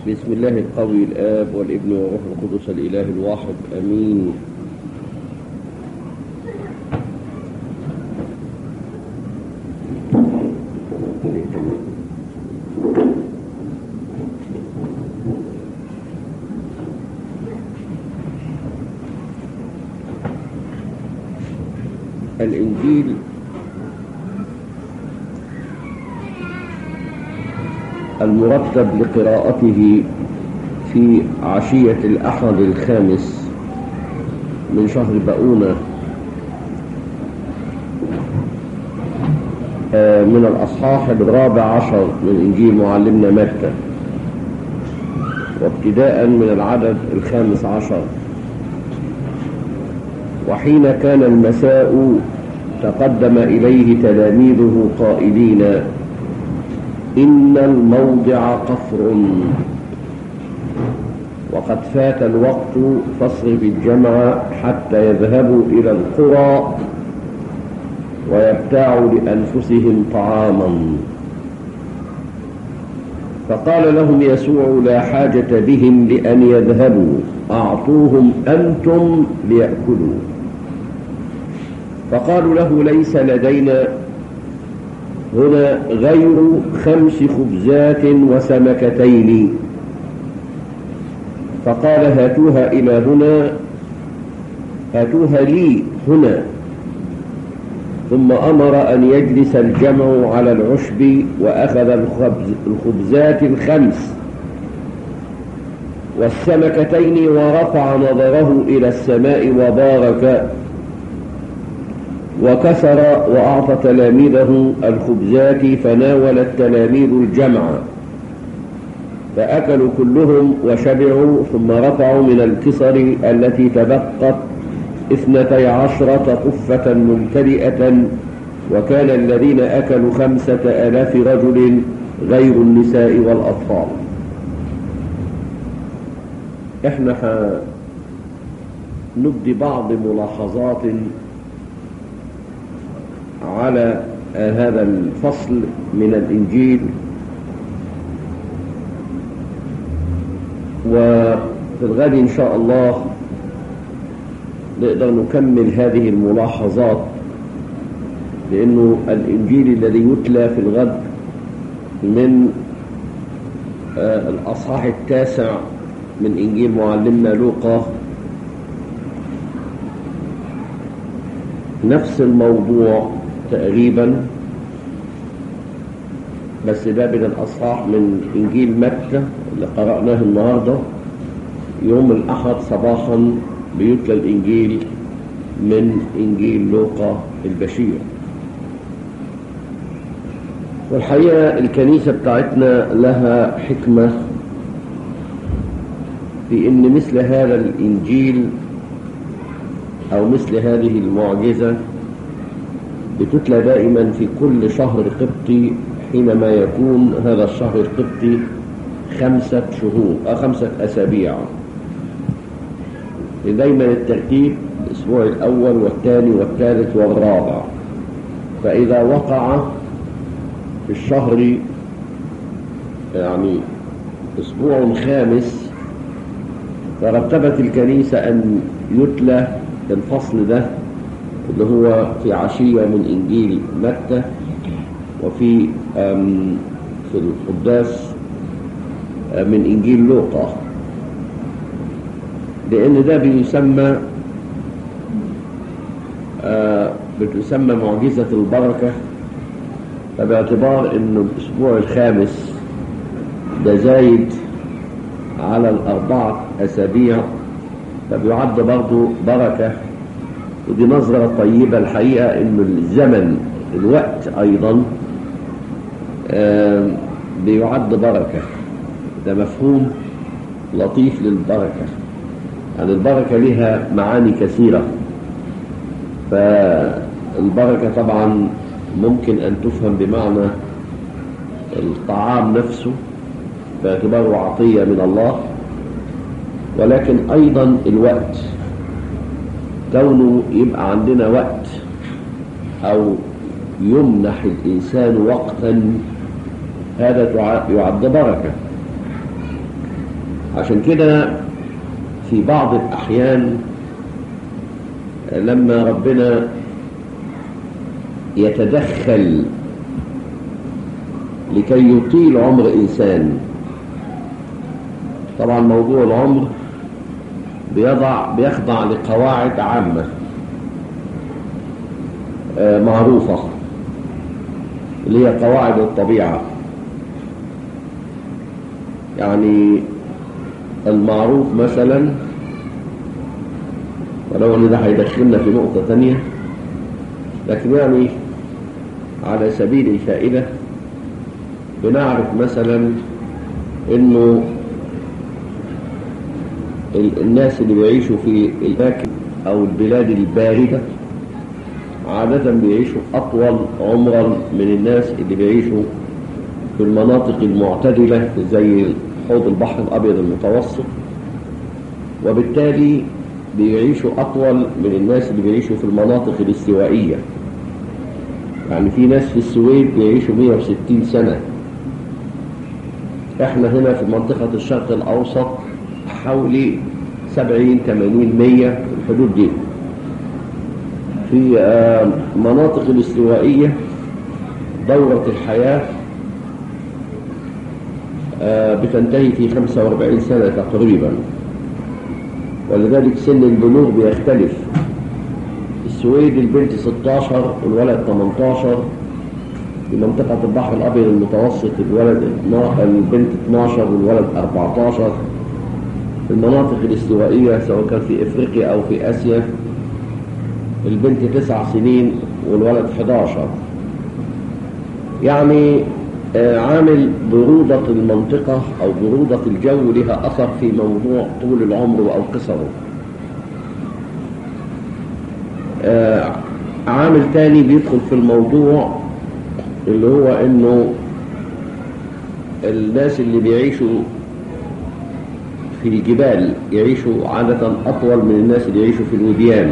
بسم الله القوي الآب والابن والروح القدس الإله الواحد أمين. الإنجيل المرتب لقراءته في عشية الأحد الخامس من شهر بقونة من الأصحاح 14 من إنجيل معلمنا متى، وابتداء من العدد 15. وحين كان المساء تقدم إليه تلاميذه قائلين: إن الموضع قفر، وقد فات الوقت، فاصرف الجمع حتى يذهبوا إلى القرى ويبتاعوا لأنفسهم طعاما. فقال لهم يسوع: لا حاجة بهم لأن يذهبوا، أعطوهم أنتم ليأكلوا. فقالوا له: ليس لدينا هنا غير 5 خبزات وسمكتين. فقال: هاتوها إلى هنا، هاتوها لي هنا. ثم أمر أن يجلس الجمع على العشب، وأخذ الخبزات 5 والسمكتين، ورفع نظره إلى السماء وبارك وكسر وأعطى تلاميذه الخبزات، فناول التلاميذ الجمع فأكلوا كلهم وشبعوا. ثم رفعوا من الكسر التي تبقت 12 قفة ممتلئة، وكان الذين أكلوا 5000 رجل غير النساء والأطفال. احنا نبدي بعض ملاحظات على هذا الفصل من الإنجيل، وفي الغد إن شاء الله نقدر نكمل هذه الملاحظات، لأنه الإنجيل الذي يتلى في الغد من الأصحاح 9 من إنجيل معلمنا لوقا نفس الموضوع تقريبا، بس ده من الأصحاح من إنجيل متى اللي قرأناه النهاردة. يوم الأحد صباحا بيتلى الإنجيل من إنجيل لوقا البشير. والحقيقة الكنيسة بتاعتنا لها حكمة في إن مثل هذا الإنجيل أو مثل هذه المعجزة بتتلى دائما في كل شهر قبطي، حينما يكون هذا الشهر القبطي 5 شهور أو 5 أسابيع. دايما الترتيب الأسبوع الأول والثاني والثالث والرابع. فإذا وقع في الشهر يعني أسبوع خامس، فرتبت الكنيسة أن يتلى الفصل ده اللي هو في عشية من إنجيل متى، وفي في القداس من إنجيل لوقا، لأن ده بتسمى معجزة البركة. فباعتبار إنه الأسبوع الخامس ده زايد على 4 أسابيع، فبيعد برضو بركة. ودي نظرة طيبة الحقيقة، إنه الزمن الوقت أيضا بيعد بركة. ده مفهوم لطيف للبركة، يعني البركة لها معاني كثيرة. فالبركة طبعا ممكن أن تفهم بمعنى الطعام نفسه باعتباره عطية من الله، ولكن أيضا الوقت، كونه يبقى عندنا وقت أو يمنح الإنسان وقتا، هذا يعد بركة. عشان كده في بعض الأحيان لما ربنا يتدخل لكي يطيل عمر إنسان، طبعا موضوع العمر بيخضع لقواعد عامة معروفة اللي هي قواعد الطبيعة. يعني المعروف مثلا، ولو ان ده هيدخلنا في نقطة تانية، لكن يعني على سبيل الفائدة بنعرف مثلا انه الناس اللي بيعيشوا في الأماكن او البلاد الباردة عادة بيعيشوا أطول عمرا من الناس اللي بيعيشوا في المناطق المعتدلة زي حوض البحر الأبيض المتوسط، وبالتالي بيعيشوا أطول من الناس اللي بيعيشوا في المناطق الاستوائية. يعني في ناس في السويد بيعيشوا 160 سنة، احنا هنا في منطقة الشرق الأوسط حوالي 70 80 100 في الحدود دي. في مناطق الاستوائية دورة الحياة بتنتهي في 45 سنة تقريبا، ولذلك سن البلوغ بيختلف. السويد البنت 16 والولد 18، في منطقة البحر الأبيض المتوسط البنت 12 والولد 14. في المناطق الاستوائية سواء كان في إفريقيا أو في آسيا البنت 9 سنين والولد 11. يعني عامل برودة المنطقة أو برودة الجو لها أثر في موضوع طول العمر أو قصره. عامل تاني بيدخل في الموضوع اللي هو إنه الناس اللي بيعيشوا في الجبال يعيشوا عادة أطول من الناس اللي يعيشوا في الوديان،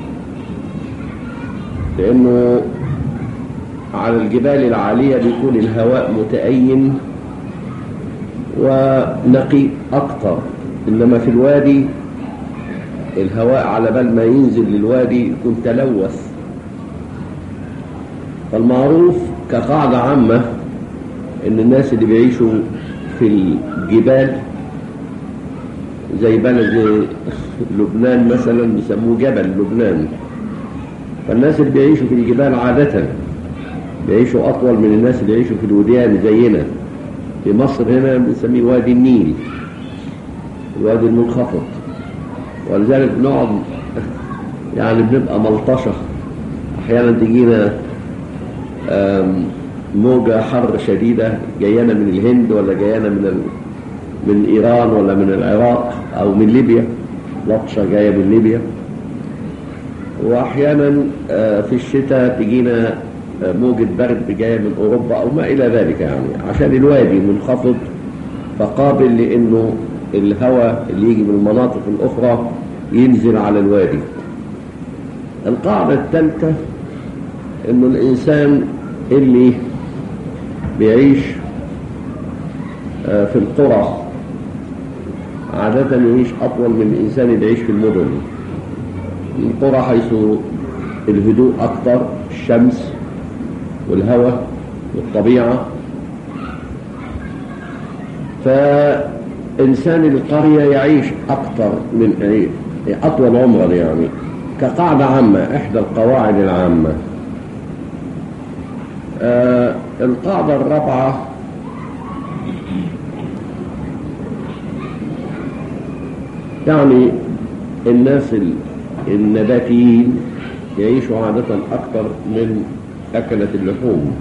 لأنه على الجبال العالية بيكون الهواء متأين ونقي أكتر، إنما في الوادي الهواء على بال ما ينزل للوادي يكون تلوث. فالمعروف كقاعدة عامة إن الناس اللي بيعيشوا في الجبال زي بلد لبنان مثلا بيسموه جبل لبنان، فالناس اللي بيعيشوا في الجبال عادة بيعيشوا أطول من الناس اللي يعيشوا في الوديان زينا. في مصر هنا بنسميه وادي النيل، الوادي المنخفض، ولذلك بنقعد يعني بنبقى ملطشة. أحيانا تجينا موجة حر شديدة جايانا من الهند ولا جايانا من إيران ولا من العراق أو من ليبيا، لطشة جاية من ليبيا. وأحيانا في الشتاء تجينا موجة برد جاية من أوروبا أو ما إلى ذلك، يعني عشان الوادي منخفض فقابل لأنه الهواء اللي يجي من المناطق الأخرى ينزل على الوادي. القاعدة الثالثة إنه الإنسان اللي بيعيش في القرى عادة يعيش أطول من الإنسان اللي يعيش في المدن. القرى حيث الهدوء أكثر، الشمس والهواء والطبيعة، فإنسان القرية يعيش أكثر من أطول عمرا، يعني كقاعدة عامة، إحدى القواعد العامة. القاعدة الرابعة يعني الناس النباتيين يعيشوا عادة أكثر من أكلة اللحوم،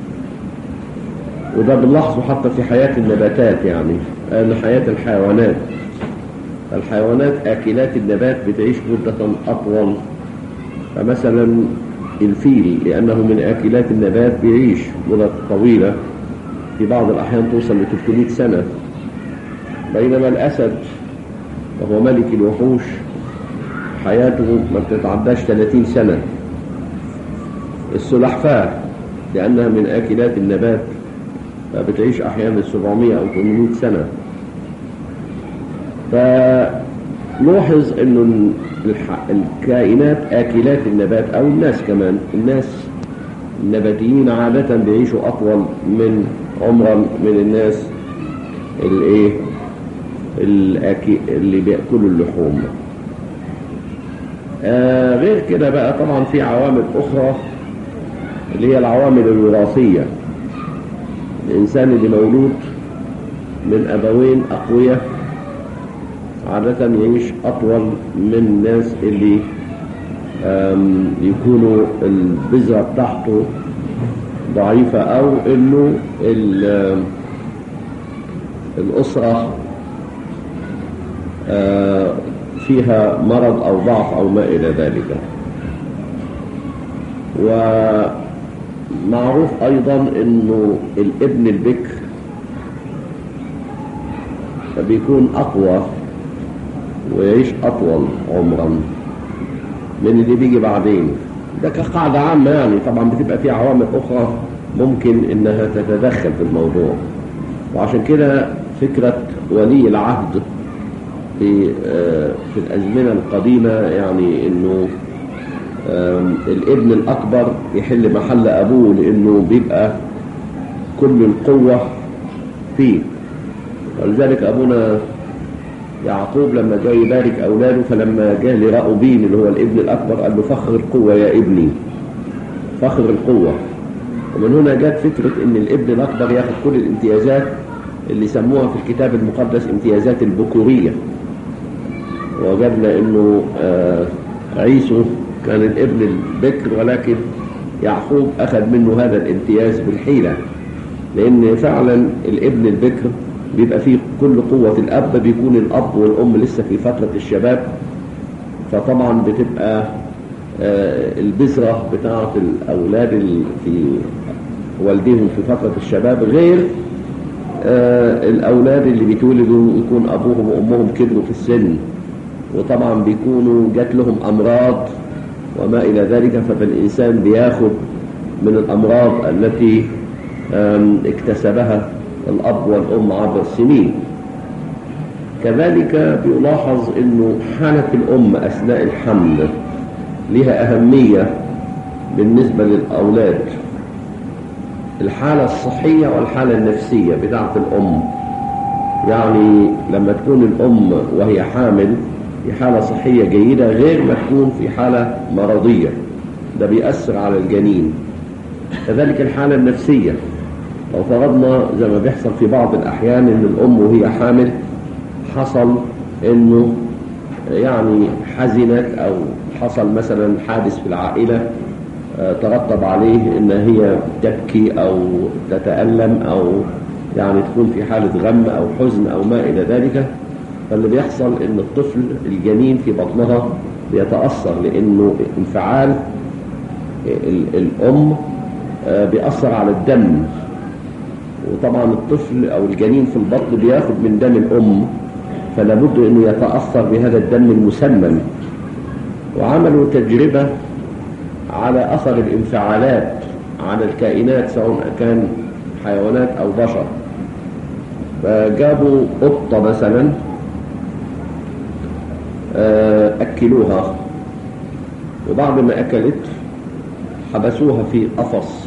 وده بنلاحظه حتى في حياة النباتات، يعني حياة الحيوانات. الحيوانات آكلات النبات بتعيش مدة أطول. فمثلا الفيل لأنه من آكلات النبات بيعيش مدة طويلة، في بعض الأحيان توصل ل 300 سنة، بينما الأسد وهو ملك الوحوش حياته ما بتتعداش 30 سنة. السلحفاة لأنها من آكلات النبات فبتعيش أحيانا 700 أو 800 سنة. فنلاحظ انه الكائنات آكلات النبات او الناس كمان، الناس النباتيين عادة بيعيشوا اطول من عمرا من الناس اللي بيأكلوا اللحوم. غير كده بقى طبعا في عوامل اخرى اللي هي العوامل الوراثية. الانسان اللي مولود من ابوين اقوياء عادة يعيش اطول من الناس اللي يكونوا البذرة بتاعته ضعيفة او انه الاسرة فيها مرض او ضعف او ما الى ذلك. ومعروف ايضا انه الابن البكر بيكون اقوى ويعيش اطول عمرا من اللي بيجي بعدين. ده كقاعدة عامة يعني، طبعا بتبقى في عوامل اخرى ممكن انها تتدخل في الموضوع. وعشان كده فكرة ولي العهد في الازمنة القديمة يعني انه الابن الاكبر يحل محل ابوه، لانه بيبقى كل القوة فيه. ولذلك ابونا يعقوب لما جاء يبارك اولاده، فلما جاء لرأوبين اللي هو الابن الاكبر قال له فخر القوة يا ابني، فخر القوة. ومن هنا جاءت فكرة ان الابن الاكبر ياخد كل الامتيازات اللي سموها في الكتاب المقدس امتيازات البكورية. وجدنا انه عيسو كان الابن البكر، ولكن يعقوب اخذ منه هذا الامتياز بالحيلة، لان فعلا الابن البكر بيبقى فيه كل قوة الاب، بيكون الاب والام لسه في فترة الشباب، فطبعا بتبقى البذرة بتاعة الاولاد في والديهم في فترة الشباب غير الاولاد اللي بيتولدوا يكون ابوهم وامهم كبروا في السن، وطبعا بيكونوا جات لهم امراض وما الى ذلك، فالانسان بياخد من الامراض التي اكتسبها الاب والام عبر السنين. كذلك بيلاحظ انه حالة الام اثناء الحمل لها اهمية بالنسبة للاولاد، الحالة الصحية والحالة النفسية بتاعة الام. يعني لما تكون الام وهي حامل في حالة صحية جيدة غير ما تكون في حالة مرضية، ده بيأثر على الجنين. كذلك الحالة النفسية، لو فرضنا زي ما بيحصل في بعض الأحيان إن الأم وهي حامل حصل إنه يعني حزنت أو حصل مثلا حادث في العائلة ترتب عليه إن هي تبكي أو تتألم أو يعني تكون في حالة غم أو حزن أو ما إلى ذلك، فاللي بيحصل إن الطفل الجنين في بطنها بيتأثر، لأنه انفعال الأم بيأثر على الدم، وطبعا الطفل أو الجنين في البطن بياخد من دم الأم، فلا بد إنه يتأثر بهذا الدم المسمم. وعملوا تجربة على أثر الانفعالات على الكائنات سواء كان حيوانات أو بشر. فجابوا قطة مثلا أكلوها، وبعد ما أكلت حبسوها في قفص،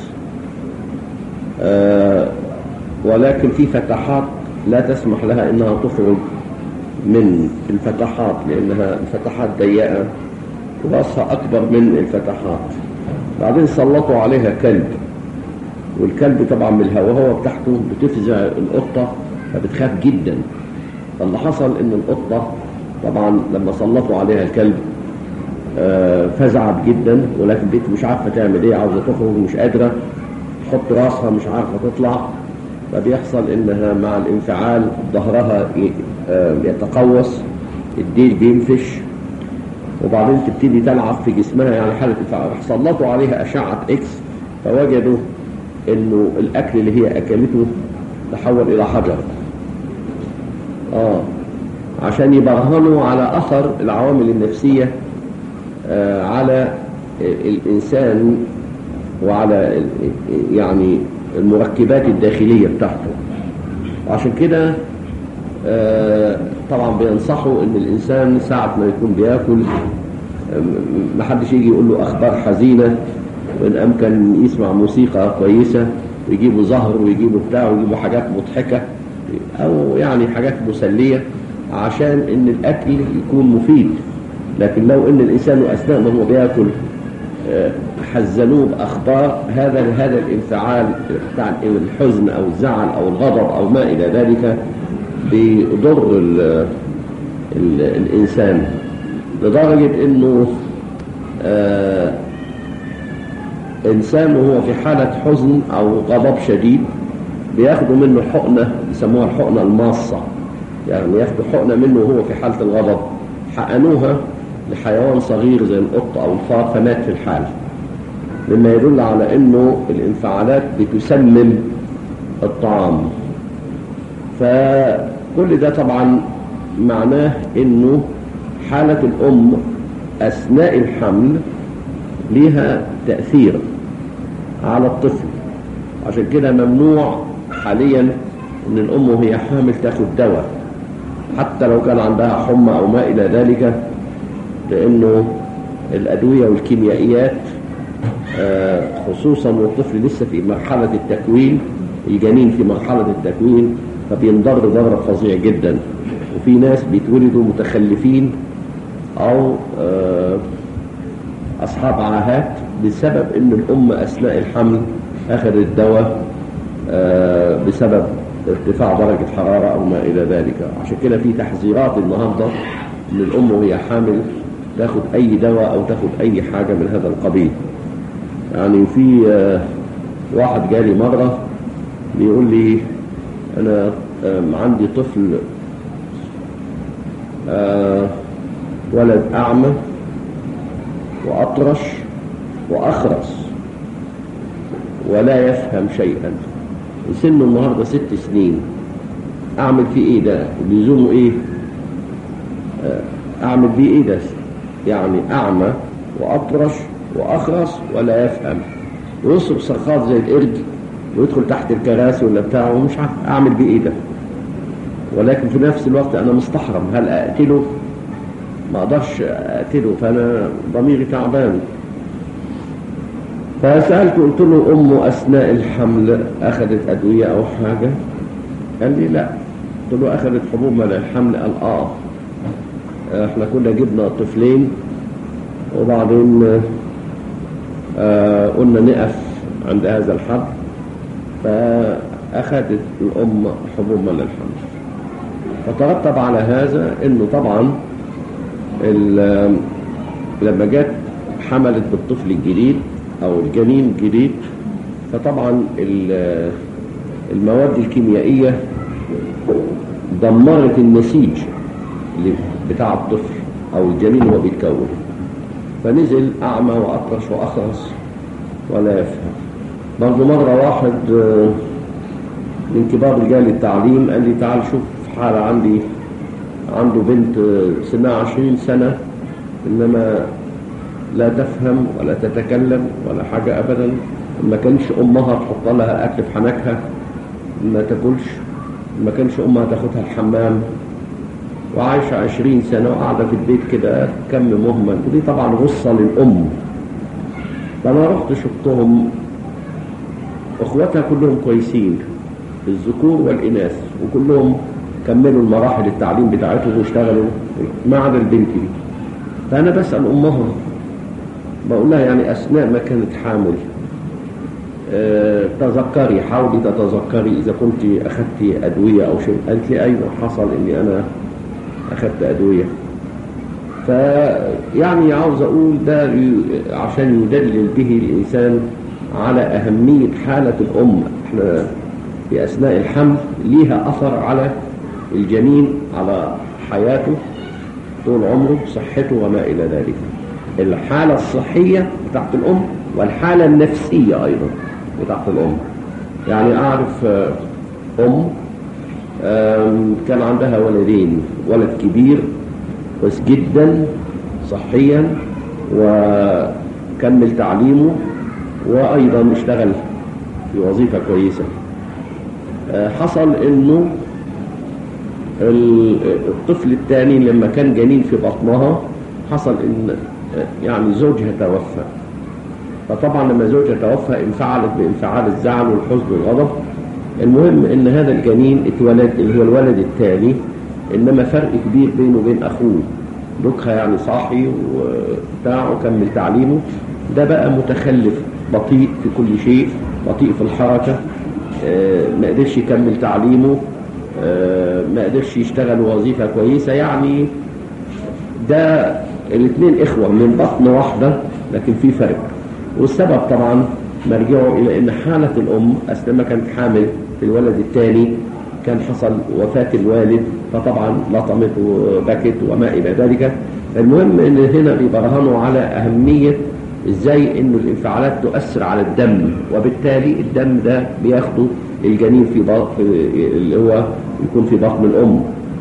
ولكن في فتحات لا تسمح لها إنها تخرج من الفتحات، لأنها الفتحات ضيقة ورأسها أكبر من الفتحات. بعدين سلطوا عليها كلب، والكلب طبعا من الهواء بتاعته بتفزع القطة فبتخاف جدا. فاللي حصل إن القطة طبعا لما سلطوا عليها الكلب فزعت جدا، ولكن بقت مش عارفة تعمل ايه، عاوزة تخرج مش قادرة، تحط راسها مش عارفة تطلع. فبيحصل انها مع الانفعال ظهرها يتقوس، الديل بينفش، وبعدين تبتدي تلعب في جسمها، يعني حالة انفعال. سلطوا عليها أشعة إكس فوجدوا انه الاكل اللي هي اكلته تحول الى حجر، عشان يبرهنوا على اثر العوامل النفسية على الانسان وعلى يعني المركبات الداخلية بتاعته. وعشان كده طبعا بينصحوا ان الانسان ساعة ما يكون بياكل ما حدش يجي يقول له اخبار حزينة، وان امكن يسمع موسيقى كويسة ويجيبوا زهر ويجيبوا بتاع ويجيبوا حاجات مضحكة او يعني حاجات مسلية عشان ان الاكل يكون مفيد. لكن لو ان الانسان اثناء ما هو بياكل حزنوه باخبار، هذا الانفعال بتاع الحزن او الزعل او الغضب او ما الى ذلك بيضر الانسان، لدرجه انه انسان وهو في حاله حزن او غضب شديد بياخدوا منه حقنه يسموها الحقنه الماصه، يعني ياخدوا حقنه منه وهو في حاله الغضب، حقنوها لحيوان صغير زي القط او الفار فمات في الحال، مما يدل على انه الانفعالات بتسمم الطعام. فكل ده طبعا معناه انه حالة الام اثناء الحمل ليها تأثير على الطفل، عشان كده ممنوع حاليا ان الام وهي حامل تاخد دواء حتى لو كان عندها حمى او ما الى ذلك، لانه الادوية والكيميائيات خصوصا والطفل لسه في مرحلة التكوين، الجنين في مرحلة التكوين، فبينضر ضرر فظيع جدا. وفي ناس بيتولدوا متخلفين او اصحاب عاهات بسبب ان الام اثناء الحمل اخذت دواء بسبب ارتفاع درجة حرارة او ما الى ذلك. عشان كده في تحذيرات النهاردة ان الام وهي حامل تاخد اي دواء او تاخد اي حاجة من هذا القبيل. يعني في واحد جالي مرة بيقول لي انا عندي طفل ولد اعمى واطرش واخرس ولا يفهم شيئا، سنه النهارده 6 سنين، اعمل فيه ايه ده؟ بيزومه ايه؟ اعمل بيه ايه ده؟ يعني اعمى واطرش واخرس ولا يفهم ويصرخ صرخات زي القرد ويدخل تحت الكراسي ولا بتاعه ومش عارف اعمل بيه ايه ده. ولكن في نفس الوقت انا مستحرم، هل اقتله؟ ما اقدرش اقتله، فانا ضميري تعبان. فسالته قلت له امه اثناء الحمل اخذت ادويه او حاجه؟ قال لي لا. قلت له اخذت حبوب منع الحمل؟ قال احنا كنا جبنا طفلين وبعدين قلنا نقف عند هذا الحد، فاخذت الام حبوب منع الحمل. فترتب على هذا انه طبعا لما جت حملت بالطفل الجديد او الجنين الجديد، فطبعا المواد الكيميائية دمرت النسيج بتاع الطفل او الجنين وهو بيتكون، فنزل اعمى واطرش واخرس ولا يفهم. برضه مرة واحد من كبار رجال التعليم قال لي تعال شوف حالة عنده بنت سنها 20 سنة إنما لا تفهم ولا تتكلم ولا حاجة أبدا، ما كانش أمها تحط لها أكل في حنكها ما تاكلش، ما كانش أمها تاخدها الحمام، وعايشة 20 سنة وقاعدة في البيت كده كم مهمل، ودي طبعا غصة للأم. فأنا رحت شفتهم أخواتها كلهم كويسين، الذكور والإناث، وكلهم كملوا المراحل التعليم بتاعتهم واشتغلوا ما عدا البنت دي. فأنا بسأل أمها بقول لها يعني أثناء ما كانت حامل تذكري، حاولي تتذكري إذا كنت أخذت أدوية أو شيء. قالت لي أيوة حصل إني أنا أخذت أدوية. فيعني عاوز أقول ده عشان يدلل به الإنسان على أهمية حالة الأم. احنا في أثناء الحمل ليها أثر على الجنين، على حياته طول عمره، صحته وما إلى ذلك. الحالة الصحية بتاعت الأم والحالة النفسية أيضا بتاعت الأم. يعني أعرف أم كان عندها ولدين، ولد كبير كويس جدا صحيا وكمل تعليمه وأيضا اشتغل في وظيفة كويسة. حصل إنه الطفل الثاني لما كان جنين في بطنها حصل ان يعني زوجها توفى، فطبعا لما زوجها توفى انفعلت بانفعال الزعل والحزن والغضب. المهم ان هذا الجنين اتولد اللي هو الولد الثاني، انما فرق كبير بينه وبين اخوه، دوكها يعني صاحي وبتاع وكمل تعليمه، ده بقى متخلف بطيء في كل شيء، بطيء في الحركة، ما قدرش يكمل تعليمه، ما قدرش يشتغل وظيفة كويسة. يعني ده الاثنين اخوة من بطن واحدة لكن في فرق. والسبب طبعا مرجعه الى ان حالة الام اثناء ما كانت حامل في الولد الثاني كان حصل وفاة الوالد، فطبعا لطمت وبكت وما الى ذلك. المهم ان هنا بيبرهنوا على اهمية ازاي انه الانفعالات تؤثر على الدم، وبالتالي الدم ده بياخده الجنين في اللي هو يكون في بطن الام.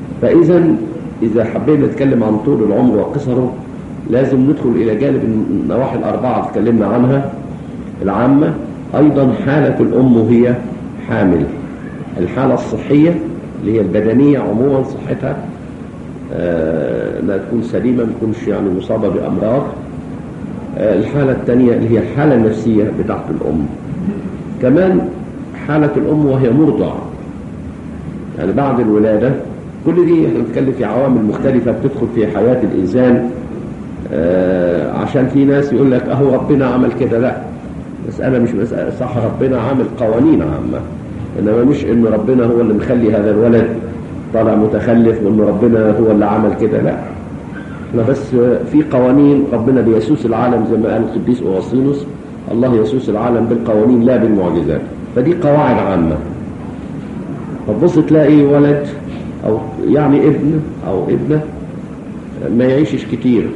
فاذا حبينا نتكلم عن طول العمر وقصره لازم ندخل الى جانب النواحي الاربعه اللي اتكلمنا عنها العامه. ايضا حاله الام وهي حامل، الحاله الصحيه اللي هي البدنيه عموما صحتها انها تكون سليمه، ما تكونش يعني مصابه بامراض. الحاله الثانيه اللي هي الحاله النفسيه بتاعت الام. كمان حاله الام وهي مرضع، يعني بعد الولاده. كل دي احنا بنتكلم في عوامل مختلفه بتدخل في حياه الانسان. عشان في ناس يقول لك اهو ربنا عمل كده، لا، مسألة مش مسألة صح. ربنا عامل قوانين عامة، انما مش ان ربنا هو اللي مخلي هذا الولد طالع متخلف وان ربنا هو اللي عمل كده، لا. احنا بس في قوانين ربنا بيسوس العالم زي ما قال القديس أوغسطينوس، الله يسوس العالم بالقوانين لا بالمعجزات. فدي قواعد عامة. فتبص تلاقي ولد او يعني ابن او ابنة ما يعيشش كتير،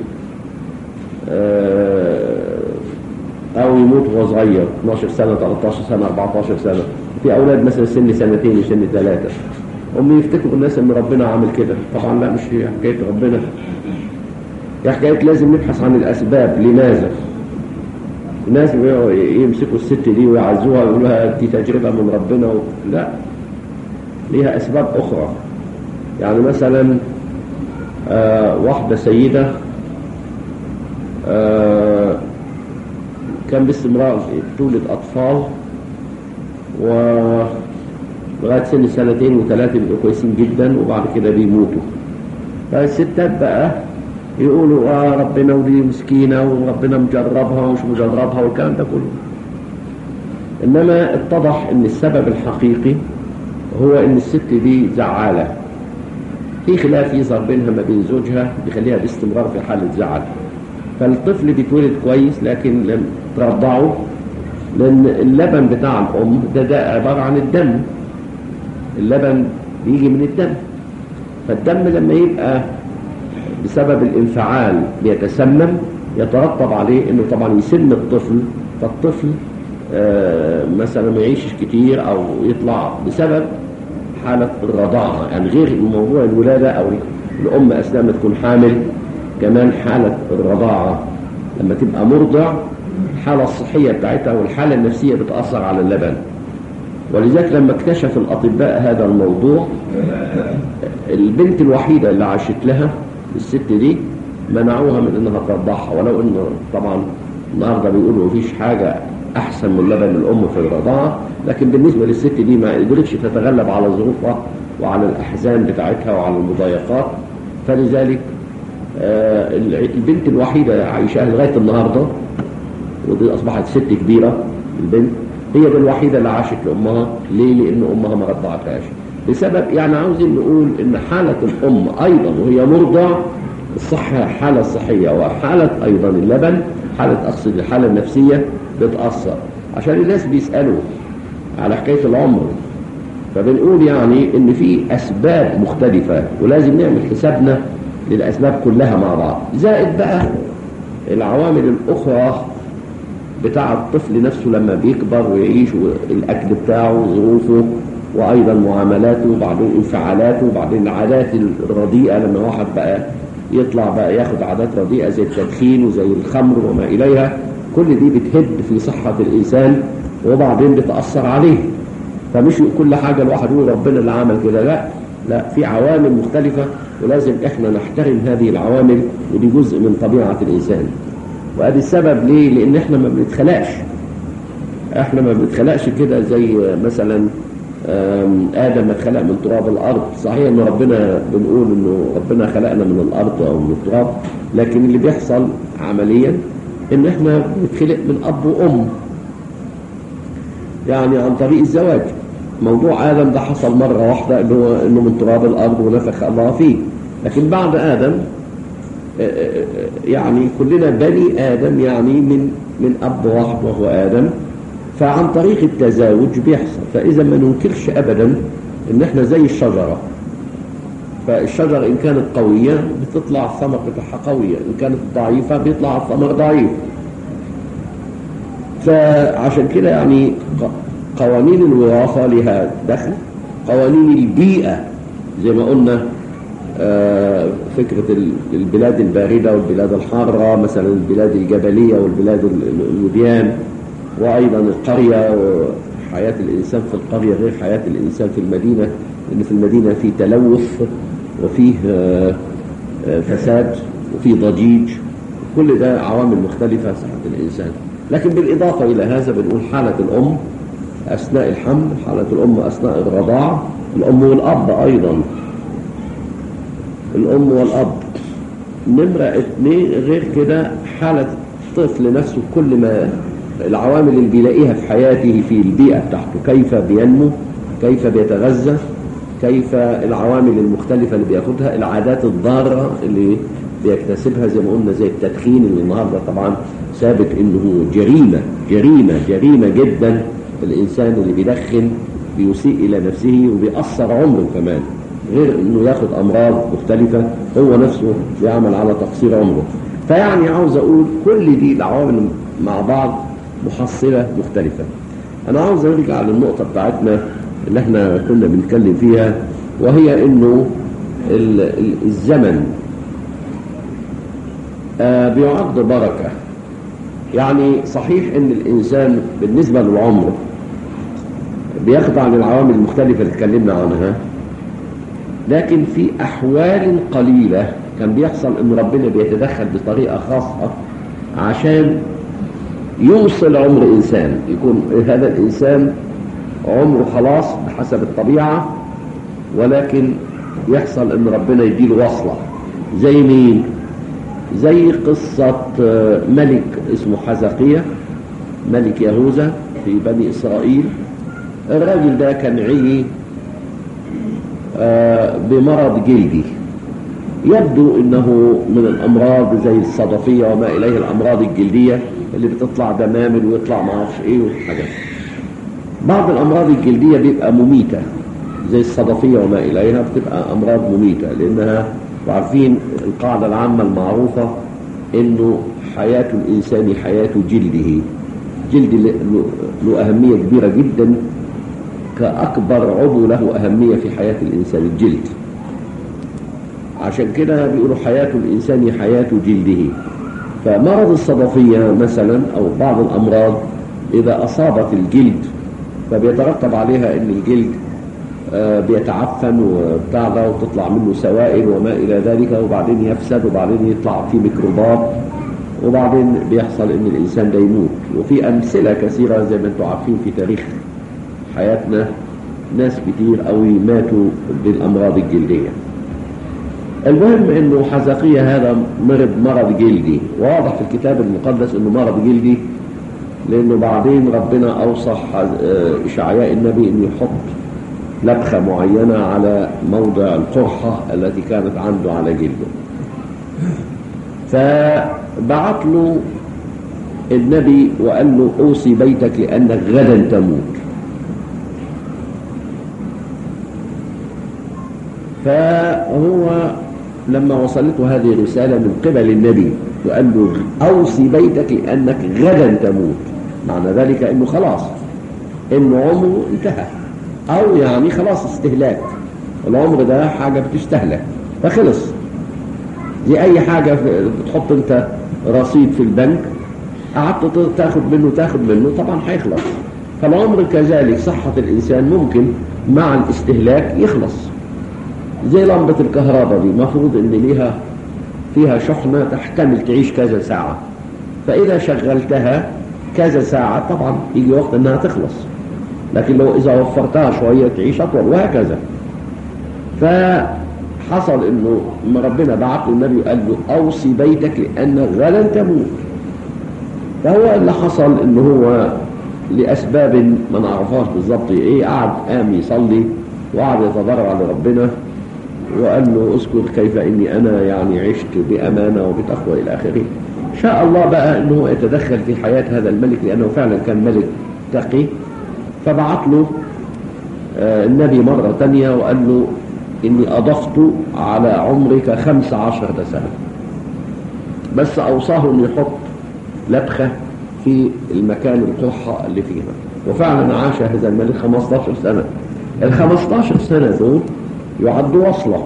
او يموت وهو صغير 12 سنة 13 سنة 14 سنة. في اولاد مثلا سن 2 وسن 3 هم يفتكروا الناس ان ربنا عامل كده. طبعا لا، مش هي حكايه ربنا، هي حكايه لازم نبحث عن الاسباب. لماذا الناس يمسكوا الست دي ويعزوها ويقولوا لها دي تجربه من ربنا لا، ليها اسباب اخرى. يعني مثلا واحده سيده كان باستمرار تولد أطفال ولغاية سن 2 و3 بيبقوا كويسين جدا وبعد كده بيموتوا. فالستات بقى يقولوا ربنا ودي مسكينة وربنا مجربها ومش مجربها والكلام ده كله. إنما اتضح إن السبب الحقيقي هو إن الست دي زعالة، في خلاف يظهر بينها ما بين زوجها بيخليها باستمرار في حالة زعل. فالطفل بيتولد كويس لكن لم ترضعه، لأن اللبن بتاع الأم ده عبارة عن الدم. اللبن بيجي من الدم، فالدم لما يبقى بسبب الانفعال بيتسمم يترتب عليه انه طبعا يسم الطفل، فالطفل مثلا ما يعيشش كتير او يطلع بسبب حالة الرضاعة. يعني غير موضوع الولادة او الام اثناء ما تكون حامل، كمان حالة الرضاعة لما تبقى مرضع الحالة الصحية بتاعتها والحالة النفسية بتأثر على اللبن. ولذلك لما اكتشف الأطباء هذا الموضوع، البنت الوحيدة اللي عاشت لها الست دي منعوها من انها ترضعها، ولو ان طبعا النهارده بيقولوا مفيش حاجة احسن من لبن الام في الرضاعة، لكن بالنسبة للست دي ما قدرتش تتغلب على ظروفها وعلى الاحزان بتاعتها وعلى المضايقات. فلذلك البنت الوحيدة عايشاها لغاية النهاردة، ودي أصبحت ست كبيرة البنت، هي دي الوحيدة اللي عاشت لأمها. ليه؟ لأن أمها ما رضعتهاش بسبب، يعني عاوزين نقول إن حالة الأم أيضا وهي مرضع الصحة حالة صحية، وحالة أيضا اللبن حالة، أقصد الحالة النفسية بتأثر. عشان الناس بيسألوا على حكاية العمر، فبنقول يعني إن في أسباب مختلفة ولازم نعمل حسابنا للأسباب كلها مع بعض، زائد بقى العوامل الأخرى بتاع الطفل نفسه لما بيكبر ويعيش، الأكل بتاعه، ظروفه، وأيضا معاملاته، وبعدين انفعالاته، وبعدين العادات الرديئة لما واحد بقى يطلع بقى ياخد عادات رديئة زي التدخين وزي الخمر وما إليها. كل دي بتهد في صحة الإنسان وبعدين بتأثر عليه. فمش كل حاجة الواحد يقول ربنا اللي عمل كده، لا، لا، في عوامل مختلفة ولازم احنا نحترم هذه العوامل، ودي جزء من طبيعة الإنسان. وادي السبب ليه؟ لأن احنا ما بنتخلقش كده زي مثلا آدم اتخلق من تراب الأرض. صحيح إن ربنا بنقول إنه ربنا خلقنا من الأرض أو من التراب، لكن اللي بيحصل عمليا إن إحنا بنتخلق من أب وأم، يعني عن طريق الزواج. موضوع آدم ده حصل مرة واحدة، اللي هو إنه من تراب الأرض ونفخ الله فيه. لكن بعد آدم يعني كلنا بني آدم، يعني من أب واحد وهو آدم، فعن طريق التزاوج بيحصل. فإذا ما ننكرش أبدا إن إحنا زي الشجرة، فالشجرة إن كانت قوية بتطلع الثمر بتاعها قوية، إن كانت ضعيفة بيطلع الثمر ضعيف. فعشان كده يعني قوانين الوراثة لها دخل، قوانين البيئة زي ما قلنا، فكرة البلاد الباردة والبلاد الحارة، مثلا البلاد الجبلية والبلاد الوديان، وأيضا القرية وحياة الإنسان في القرية غير حياة الإنسان في المدينة، لأن في المدينة فيه تلوث وفيه فساد وفيه ضجيج، كل ده عوامل مختلفة صحة الإنسان. لكن بالإضافة إلى هذا بنقول حالة الأم أثناء الحمل، حالة الأم أثناء الرضاعة، الأم والأب أيضا، الأم والأب. نمرة 2 غير كده حالة الطفل نفسه، كل ما العوامل اللي بيلاقيها في حياته في البيئة بتاعته، كيف بينمو، كيف بيتغذى، كيف العوامل المختلفة اللي بياخدها، العادات الضارة اللي بيكتسبها زي ما قلنا، زي التدخين اللي النهاردة طبعا ثابت انه جريمة جدا. الانسان اللي بيدخن بيسيء الى نفسه وبيأثر عمره كمان، غير انه ياخد امراض مختلفة، هو نفسه بيعمل على تقصير عمره. فيعني عاوز اقول كل دي العوامل مع بعض محصلة مختلفة. انا عاوز ارجع للنقطة بتاعتنا اللي احنا كنا بنتكلم فيها، وهي انه الزمن بيعد بركة. يعني صحيح ان الانسان بالنسبة للعمر بيخضع للعوامل المختلفة اللي اتكلمنا عنها، لكن في احوال قليلة كان بيحصل ان ربنا بيتدخل بطريقة خاصة عشان يوصل عمر انسان، يكون هذا الانسان عمره خلاص بحسب الطبيعة، ولكن يحصل ان ربنا يديله وصلة. زي مين؟ زي قصة ملك اسمه حزقية، ملك يهوذا في بني إسرائيل. الراجل ده كان عي بمرض جلدي، يبدو انه من الامراض زي الصدفية وما اليه، الامراض الجلدية اللي بتطلع دمامل ويطلع معرفش ايه والحاجات. بعض الامراض الجلدية بيبقى مميتة زي الصدفية وما اليها، بتبقى امراض مميتة لانها، وعارفين القاعدة العامة المعروفة انه حياة الانسان حياة جلده. جلد له اهمية كبيرة جدا، كأكبر عضو له أهمية في حياة الإنسان الجلد. عشان كده بيقولوا حياة الإنسان حياة جلده. فمرض الصدفية مثلا أو بعض الأمراض إذا أصابت الجلد فبيترتب عليها أن الجلد بيتعفن وبتاع وتطلع منه سوائل وما إلى ذلك، وبعدين يفسد، وبعدين يطلع فيه ميكروبات، وبعدين بيحصل أن الإنسان ده يموت. وفي أمثلة كثيرة زي ما أنتم عارفين في تاريخ حياتنا، ناس كتير قوي ماتوا بالأمراض الجلدية. المهم انه حزقية هذا مرض جلدي، واضح في الكتاب المقدس انه مرض جلدي، لانه بعدين ربنا اوصى اشعياء النبي انه يحط لبخة معينة على موضع القرحة التي كانت عنده على جلده. فبعت له النبي وقال له اوصي بيتك لانك غدا تموت. فهو لما وصلته هذه الرسالة من قبل النبي وقال له أوصي بيتك لأنك غدا تموت، معنى ذلك أنه خلاص، أنه عمره انتهى، أو يعني خلاص استهلاك. العمر ده حاجة بتستهلك فخلص، زي أي حاجة بتحط أنت رصيد في البنك، قعدت تاخد منه طبعا هيخلص. فالعمر كذلك، صحة الإنسان ممكن مع الاستهلاك يخلص. زي لمبة الكهرباء دي المفروض ان ليها فيها شحنة تحتمل تعيش كذا ساعة، فإذا شغلتها كذا ساعة طبعا يجي وقت انها تخلص، لكن لو إذا وفرتها شوية تعيش أطول، وهكذا. فحصل انه ربنا بعت له النبي وقال له أوصي بيتك لأنك غدا تموت. فهو اللي حصل انه هو لأسباب ما نعرفهاش بالظبط ايه قام يصلي وقعد يتضرع لربنا وقال له اذكر كيف اني انا يعني عشت بامانه وبتقوى الى اخره. شاء الله بقى انه يتدخل في حياه هذا الملك لانه فعلا كان ملك تقي، فبعت له النبي مره ثانيه وقال له اني اضفت على عمرك 15 سنه، بس اوصاه انه يحط لبخه في المكان القرحه اللي فيها. وفعلا عاش هذا الملك 15 سنه. ال 15 سنه دول يعدوا وصله.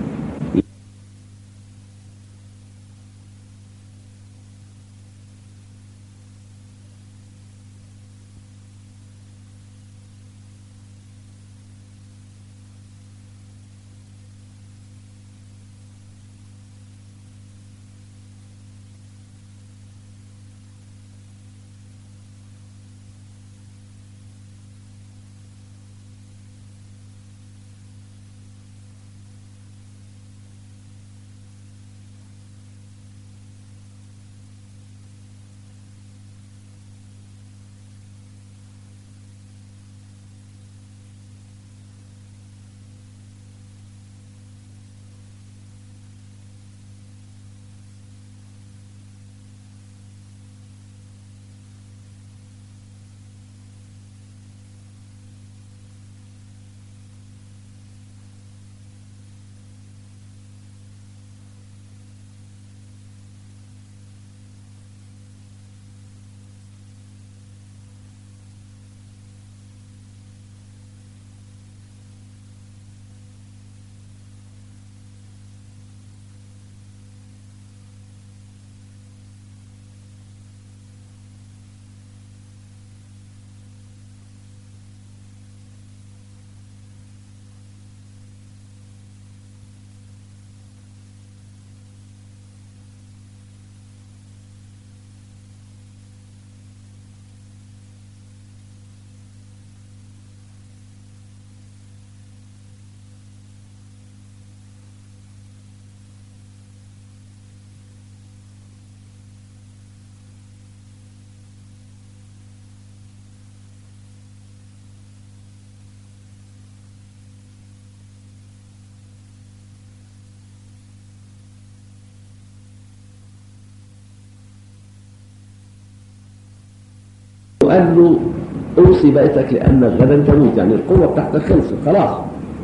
وقال له اوصي بيتك لانك غدا تموت، يعني القوه بتاعتك خلصت خلاص.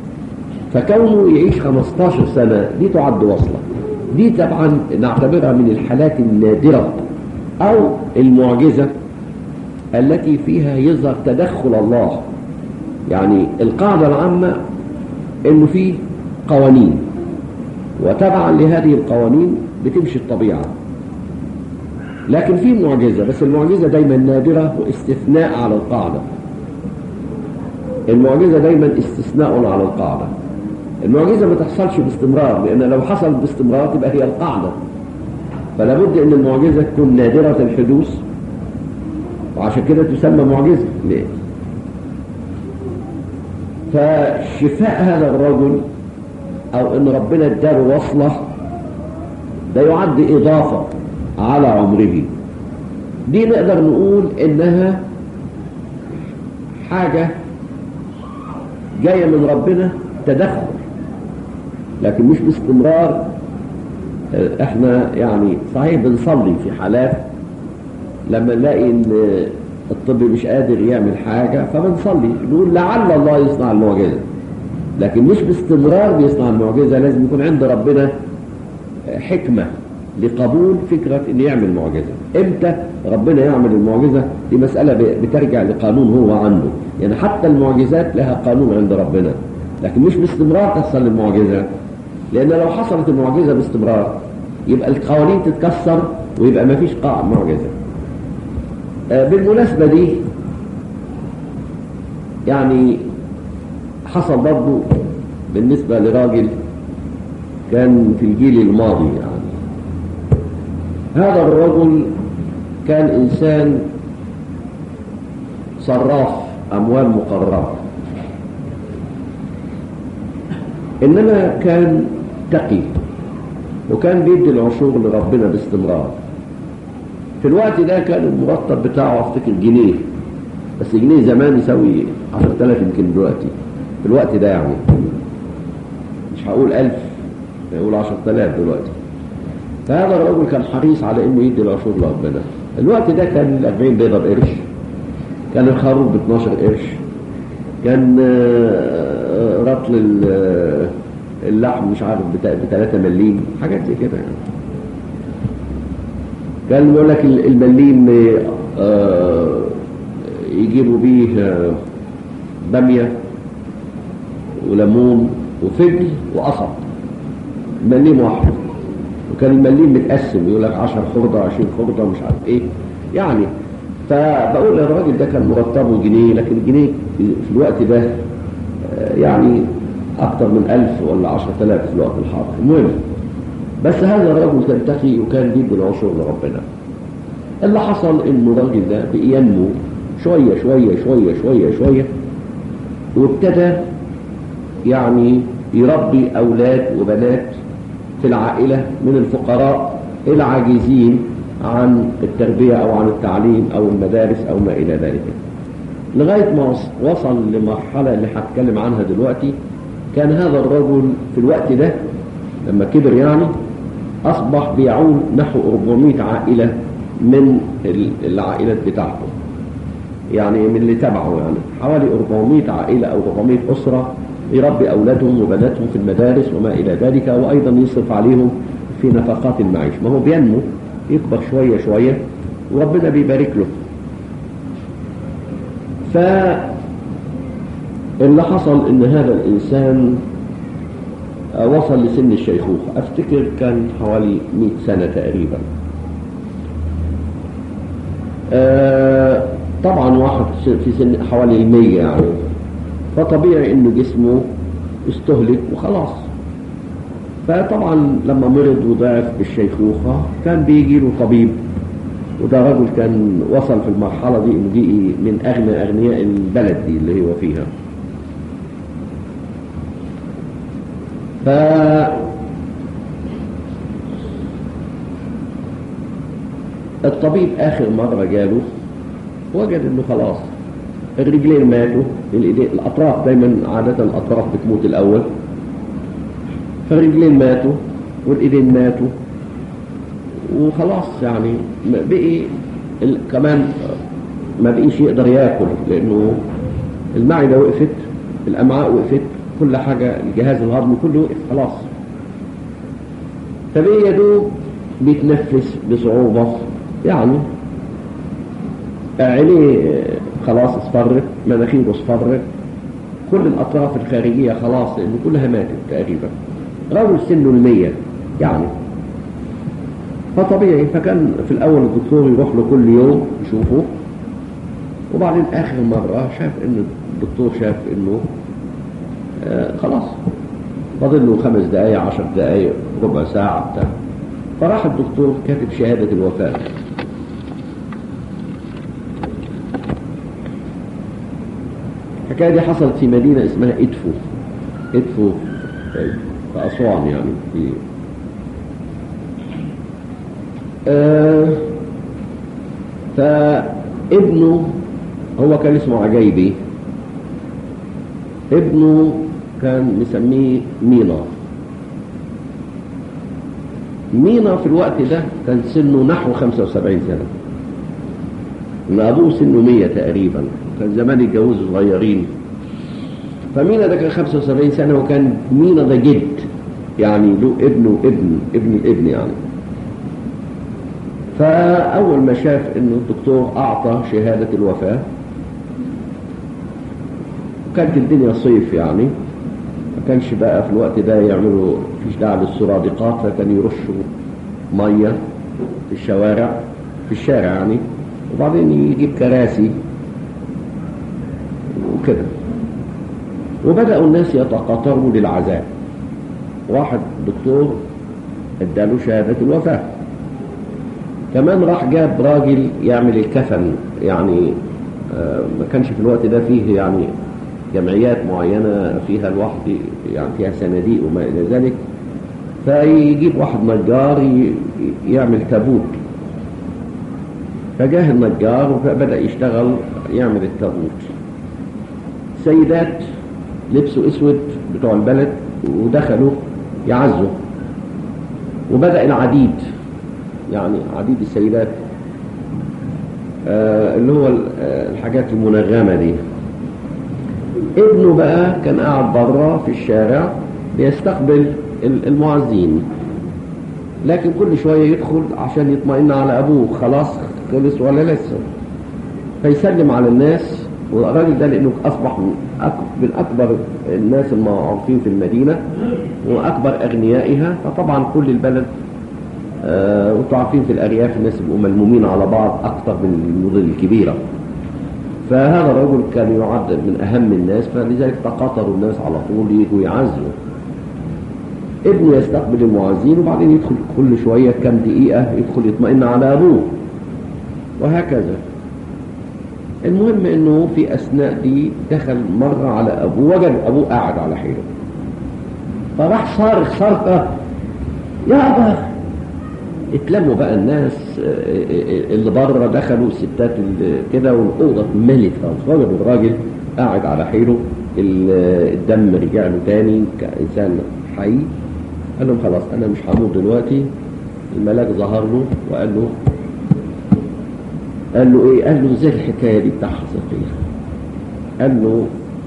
فكونه يعيش 15 سنه دي تعد وصله. دي طبعا نعتبرها من الحالات النادره او المعجزه التي فيها يظهر تدخل الله. يعني القاعده العامه انه في قوانين، وتبعا لهذه القوانين بتمشي الطبيعه. لكن في معجزة، بس المعجزة دايما نادرة واستثناء على القاعدة. المعجزة دايما استثناء على القاعدة. المعجزة ما تحصلش باستمرار، لأن لو حصلت باستمرار تبقى هي القاعدة. فلا بد أن المعجزة تكون نادرة الحدوث، وعشان كده تسمى معجزة. ليه؟ فشفاء هذا الرجل أو أن ربنا اداله وصلة ده يعد إضافة على عمره. دي نقدر نقول انها حاجة جاية من ربنا تدخل، لكن مش باستمرار. احنا يعني صحيح بنصلي في حالات لما نلاقي ان الطب مش قادر يعمل حاجة فبنصلي نقول لعل الله يصنع المعجزة، لكن مش باستمرار بيصنع المعجزة. لازم يكون عند ربنا حكمة لقبول فكرة ان يعمل معجزة. امتى ربنا يعمل المعجزة دي مسألة بترجع لقانون هو عنده. يعني حتى المعجزات لها قانون عند ربنا، لكن مش باستمرار تحصل المعجزة، لان لو حصلت المعجزة باستمرار يبقى القوانين تتكسر ويبقى ما فيش معجزة. بالمناسبة دي يعني حصل برضو بالنسبة لراجل كان في الجيل الماضي يعني. هذا الرجل كان إنسان صراف أموال مقررة، إنما كان تقي وكان بيدي العشور لربنا باستمرار. في الوقت ده كان المرتب بتاعه افتكر جنيه، بس جنيه زمان يساوي 10,000 يمكن دلوقتي في الوقت ده يعني، مش هقول 1000، هقول 10,000 دلوقتي. فهذا الرجل كان حريص على انه يدي العشور لربنا. الوقت ده كان 40 بيضة بقرش، كان الخروف ب 12 قرش، كان رطل اللحم مش عارف ب 3 مليم، حاجات زي كده يعني. كان بيقول لك المليم يجيبوا بيه بامية وليمون وفجل وقصب، مليم واحد. وكان المليم متقسم، يقول لك 10 خردة 20 خردة مش عارف ايه يعني. فبقول الراجل ده كان مرتبه جنيه، لكن الجنيه في الوقت ده يعني اكتر من 1000 ولا 10,000 في الوقت الحاضر. المهم، بس هذا الرجل كان تقي وكان بيدي العشور لربنا. اللي حصل انه الراجل ده بقى ينمو شويه شويه شويه شويه شويه، وابتدى يعني يربي اولاد وبنات في العائله من الفقراء العاجزين عن التربيه او عن التعليم او المدارس او ما الى ذلك، لغايه ما وصل لمرحله اللي هتكلم عنها دلوقتي. كان هذا الرجل في الوقت ده لما كبر يعني اصبح بيعول نحو 400 عائله من العائلات بتاعته، يعني من اللي تبعه، يعني حوالي 400 عائله او 400 اسره يربي اولادهم وبناتهم في المدارس وما الى ذلك، وايضا يصرف عليهم في نفقات المعيش. ما هو بينمو يكبر شويه شويه وربنا بيبارك له. فاللي حصل ان هذا الانسان وصل لسن الشيخوخه، افتكر كان حوالي 100 سنه تقريبا. طبعا واحد في سن حوالي 100 يعني، فطبيعي انه جسمه استهلك وخلاص. فطبعا لما مرض وضعف بالشيخوخه كان بيجي له طبيب، وده رجل كان وصل في المرحله دي انه دي من اغنى اغنياء البلد دي اللي هو فيها. الطبيب آخر مرة جاله وجد إنه خلاص الرجلين ماتوا، الإيدين الأطراف دايما عادة الأطراف بتموت الأول، فالرجلين ماتوا والإيدين ماتوا وخلاص يعني بقي كمان ما بقيش يقدر ياكل، لأنه المعدة وقفت، الأمعاء وقفت، كل حاجة الجهاز الهضمي كله وقف خلاص. فبقي يدوب بيتنفس بصعوبة يعني، عينيه خلاص اصفرت، مناخيره اصفرت، كل الأطراف الخارجية خلاص لأن كلها ماتت تقريبا. رجل سنه 100 يعني، فطبيعي. فكان في الأول الدكتور يروح له كل يوم يشوفه، وبعدين آخر مرة شاف إنه الدكتور شاف إنه خلاص فاضل له 5 دقايق 10 دقايق ربع ساعة بتاع، فراح الدكتور كاتب شهادة الوفاة. الحكاية دي حصلت في مدينة اسمها إدفو في أسوان يعني في فابنه هو كان اسمه عجيبي، ابنه كان مسميه مينا في الوقت ده كان سنه نحو 75 سنة، ان ابوه سنه 100 تقريبا، كان زمان يتجوزوا صغيرين. فمينا ده كان 75 سنة، وكان مينا ده جد يعني له ابن الابن يعني. فاول ما شاف انه الدكتور اعطى شهادة الوفاة، وكانت الدنيا صيف يعني، ما كانش بقى في الوقت ده يعملوا فيش داعي للسرادقات، فكان يرشوا ميه في الشارع يعني، وبعدين يجيب كراسي وكده. وبدأوا الناس يتقاطروا للعزاء. واحد دكتور اداله شهادة الوفاة، كمان راح جاب راجل يعمل الكفن. يعني ما كانش في الوقت ده فيه يعني جمعيات معينة فيها الواحد يعني فيها صناديق وما إلى ذلك، فيجيب واحد نجار يعمل تابوت. فجاه النجار وبدأ يشتغل يعمل التابوت. سيدات لبسوا اسود بتوع البلد ودخلوا يعزوا، وبدأ العديد، يعني عديد السيدات اللي هو الحاجات المنغمة دي. ابنه بقى كان قاعد بره في الشارع بيستقبل المعزين، لكن كل شوية يدخل عشان يطمئن على أبوه خلاص خلص ولا لسه، فيسلم على الناس. والراجل ده لأنه أصبح من أكبر الناس المعروفين في المدينة وأكبر أغنيائها، فطبعا كل البلد وانتوا عارفين في الأرياف الناس بيبقوا ملمومين على بعض أكثر من المدن الكبيرة. فهذا الرجل كان يعد من أهم الناس، فلذلك تقاطروا الناس على طول يجوا يعزوا. ابنه يستقبل المعزين وبعدين يدخل كل شوية كم دقيقة يدخل يطمئن على أبوه، وهكذا. المهم انه في اثناء دي دخل مرة على ابوه، وجد ابوه قاعد على حيله، فراح صارخ صرخة يا ابا. اتلموا بقى الناس اللي بره، دخلوا الستات كده والاوضه اتملت خالص. وجدوا الراجل قاعد على حيله، الدم رجع له تاني كانسان حي. قال لهم خلاص انا مش هموت دلوقتي. الملاك ظهر له وقال له ايه؟ قال له ازاي الحكايه دي بتاع حزقيا؟ قال له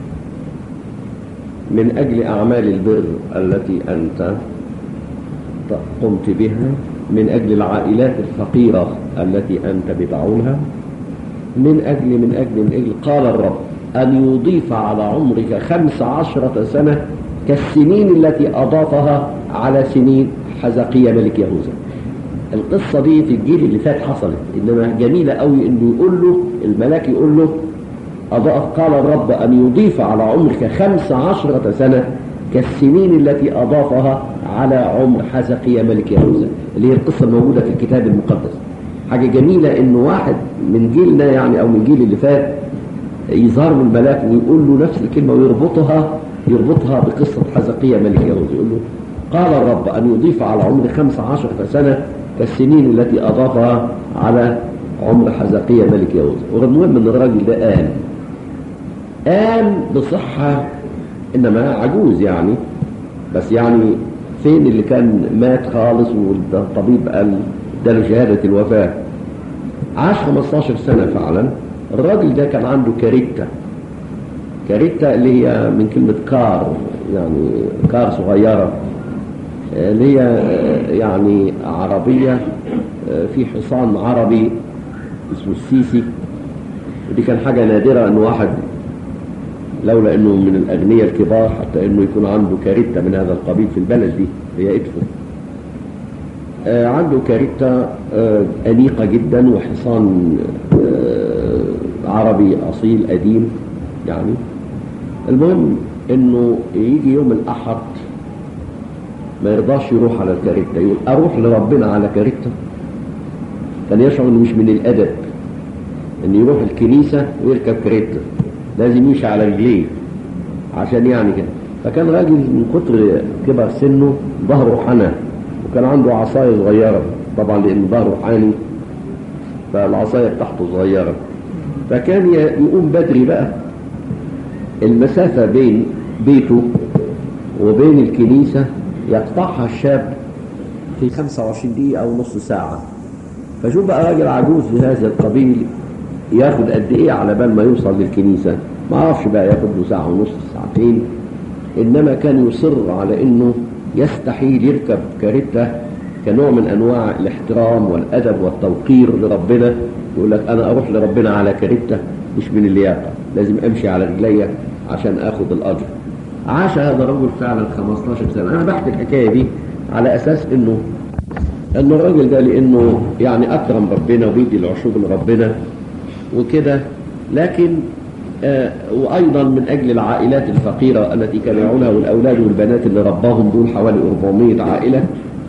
من اجل اعمال البر التي انت قمت بها، من اجل العائلات الفقيره التي انت بدعونها، من اجل قال الرب ان يضيف على عمرك 15 سنه كالسنين التي اضافها على سنين حزقيا ملك يهوذا. القصة دي في الجيل اللي فات حصلت، إنما جميلة قوي إنه يقول له الملاك، يقول له قال الرب أن يضيف على عمرك 15 سنة كالسنين التي أضافها على عمر حزقيا ملك يهوذا، اللي هي القصة الموجودة في الكتاب المقدس. حاجة جميلة إنه واحد من جيلنا يعني أو من جيل اللي فات يظهر له الملاك ويقول له نفس الكلمة ويربطها بقصة حزقيا ملك يهوذا. يقول له قال الرب أن يضيف على عمر 15 سنة كالسنين التي أضافها على عمر حزقيا ملك يهوذا. والمهم ان الراجل ده قام بصحة، انما عجوز يعني، بس يعني فين اللي كان مات خالص والطبيب قال اداله شهادة الوفاة. عاش 15 سنة فعلا. الراجل ده كان عنده كاريتا اللي هي من كلمة كار، يعني كار صغيرة، اللي هي يعني عربية في حصان عربي اسمه السيسي. ودي كان حاجة نادرة انه واحد لولا انه من الاغنياء الكبار حتى انه يكون عنده كاريتا من هذا القبيل في البلد دي هي ادفو. عنده كاريتا أنيقة جدا وحصان عربي أصيل قديم يعني. المهم انه يجي يوم الاحد ما يرضاش يروح على الكاريتا، يقول اروح لربنا على كاريتا. كان يشعر انه مش من الادب ان يروح الكنيسة ويركب كاريتا، لازم يمشي على رجليه عشان يعني كده. فكان راجل من كتر كبر سنه ظهره حنى، وكان عنده عصاية صغيرة طبعا لان ظهره حاني فالعصاية بتاعته صغيرة. فكان يقوم بدري بقى، المسافة بين بيته وبين الكنيسة يقطعها الشاب في 25 دقيقة أو نص ساعة. فشوف بقى راجل عجوز في هذا القبيل ياخد قد إيه على بال ما يوصل للكنيسة، ما عرفش بقى ياخد له ساعة ونص ساعتين. إنما كان يصر على إنه يستحيل يركب كاريتا كنوع من أنواع الاحترام والأدب والتوقير لربنا. يقول لك أنا أروح لربنا على كاريتا مش من اللياقة، لازم أمشي على رجلي عشان أخذ الأجر. عاش هذا الرجل فعلا 15 سنة. أنا بحكي الحكاية دي على أساس إنه الراجل ده لأنه يعني أكرم ربنا وبيدي العشور لربنا وكده، لكن وأيضا من أجل العائلات الفقيرة التي كان يعولها، والأولاد والبنات اللي رباهم دول حوالي 400 عائلة.